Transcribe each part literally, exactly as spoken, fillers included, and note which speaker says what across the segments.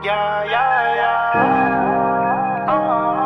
Speaker 1: Yeah, yeah, yeah. Oh,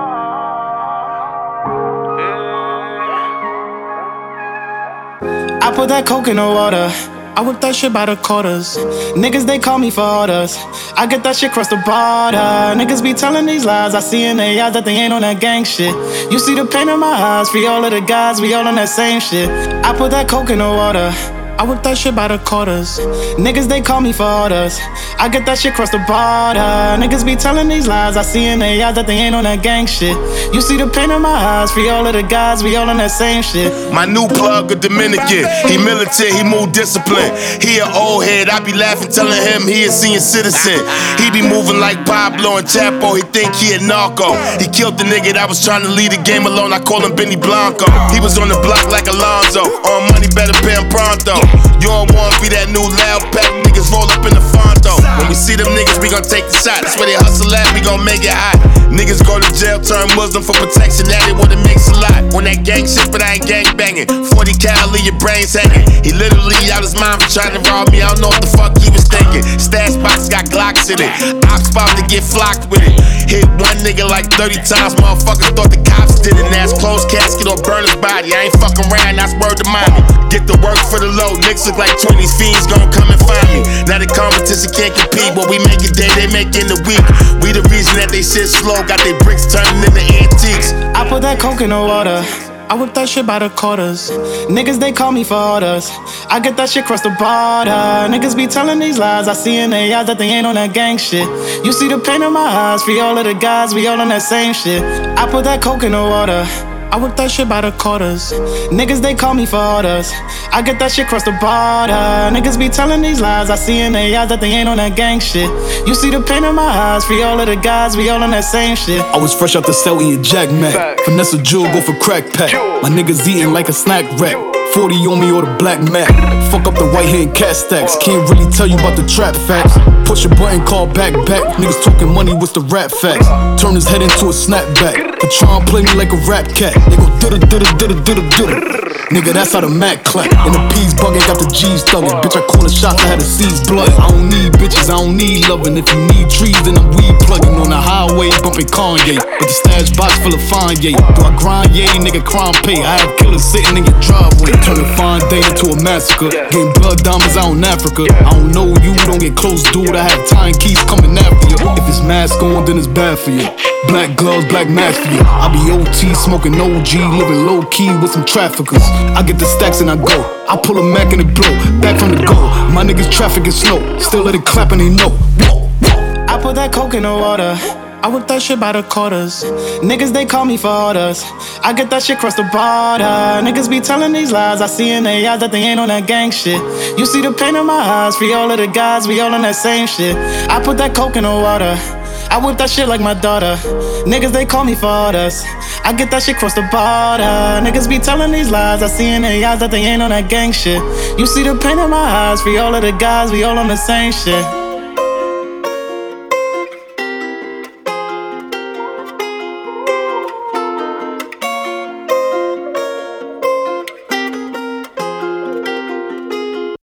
Speaker 1: yeah. I put that coke in the water. I whip that shit by the quarters. Niggas, they call me for orders. I get that shit across the border. Niggas be telling these lies. I see in their eyes that they ain't on that gang shit. You see the pain in my eyes. For all of the guys, we all on that same shit. I put that coke in the water. I whip that shit by the quarters. Niggas, they call me for orders. I get that shit across the border. Niggas be telling these lies. I see in their eyes that they ain't on that gang shit. You see the pain in my eyes. For all of the guys, we all on that same shit.
Speaker 2: My new plug, a Dominican. He militant, he move discipline. He an old head, I be laughing, telling him he a senior citizen. He be moving like Pablo and Chapo. He think he a narco. He killed the nigga that was trying to leave the game alone. I call him Benny Blanco. He was on the block like Alonzo. On money, better pay him pronto. You don't want to be that new loud pack. Niggas roll up in the Fondo. When we see them niggas, we gon' take the shot. That's where they hustle at, we gon' make it hot. Niggas go to jail, turn Muslim for protection. That ain't what it makes a lot. On that gang shit, but I ain't gang banging. forty cal, leave your brains hanging. He literally out his mind for trying to rob me. I don't know what the fuck he was thinking. Stash box got Glocks in it. Ops about to get flocked with it. Hit one nigga like thirty times. Motherfuckers thought the cops did it. Now it's closed casket or burn his body. I ain't fucking around, that's word to mommy. Get the work for the low. Niggas look like twenty fiends gon' come and find me. Now the competition can't compete. What we make a day, they make in a week. We the reason that they shit slow. Got they bricks turning into antiques.
Speaker 1: I put that coke in the water. I whip that shit by the quarters. Niggas, they call me for orders. I get that shit across the border. Niggas be telling these lies. I see in their eyes that they ain't on that gang shit. You see the pain in my eyes. For all of the guys, we all on that same shit. I put that coke in the water. I whip that shit by the quarters. Niggas, they call me for orders. I get that shit across the border. Niggas be telling these lies. I see in their eyes that they ain't on that gang shit. You see the pain in my eyes. For all of the guys, we all on that same shit.
Speaker 3: I was fresh out the cell eating Jack Mac. Finesse a jewel, go for crack pack. My niggas eating like a snack wrap. forty on me or the black mat. Fuck up the white hand cat stacks. Can't really tell you about the trap facts. Push a button, call back back. Niggas talking money, what's the rap facts? Turn his head into a snapback. For try and play me like a rap cat. They go ditta ditta ditta ditta ditta. Nigga, that's how the Mac clap. And the P's bugging, got the G's thugging. Bitch, I call the shots, I had the C's blood. I don't need bitches, I don't need loving. If you need trees, then I'm weed plugging. On the highway, bumping Kanye. With the stash box full of fine, yeah. Do I grind, yeah, nigga, crime pay. I have killers sitting in your driveway. Turn a fine day into a massacre. Getting blood diamonds out in Africa. I don't know you, don't get close, dude. I have time keys coming after you. If it's mask on, then it's bad for you. Black gloves, black mask for you. I be O T, smoking O G, living low key with some traffickers. I get the stacks and I go. I pull a Mac and it blow. Back from the goal. My niggas traffic is slow. Still let it clap and they know. Whoa, whoa.
Speaker 1: I put that coke in the water. I whip that shit by the quarters. Niggas, they call me for orders. I get that shit across the border. Niggas be telling these lies. I see in their eyes that they ain't on that gang shit. You see the pain in my eyes. For all of the guys, we all on that same shit. I put that coke in the water. I whip that shit like my daughter. Niggas, they call me for orders. I get that shit across the border. Niggas be telling these lies. I see in their eyes that they ain't on that gang shit. You see the pain in my eyes. For all of the guys, we all on the same shit.